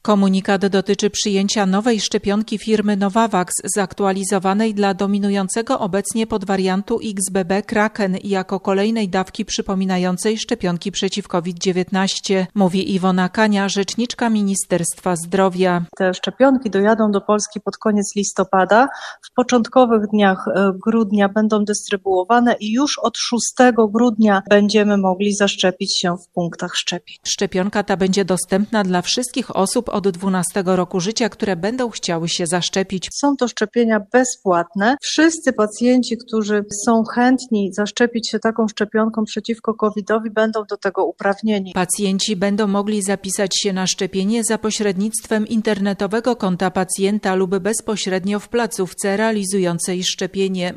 Komunikat dotyczy przyjęcia nowej szczepionki firmy Novavax, zaktualizowanej dla dominującego obecnie podwariantu XBB Kraken jako kolejnej dawki przypominającej szczepionki przeciw COVID-19, mówi Iwona Kania, rzeczniczka Ministerstwa Zdrowia. Te szczepionki dojadą do Polski pod koniec listopada. W początkowych dniach grudnia będą dystrybuowane i już od 6 grudnia będziemy mogli zaszczepić się w punktach szczepień. Szczepionka ta będzie dostępna dla wszystkich osób od 12 roku życia, które będą chciały się zaszczepić. Są to szczepienia bezpłatne. Wszyscy pacjenci, którzy są chętni zaszczepić się taką szczepionką przeciwko COVID-owi, będą do tego uprawnieni. Pacjenci będą mogli zapisać się na szczepienie za pośrednictwem internetowego konta pacjenta lub bezpośrednio w placówce realizującej szczepienie,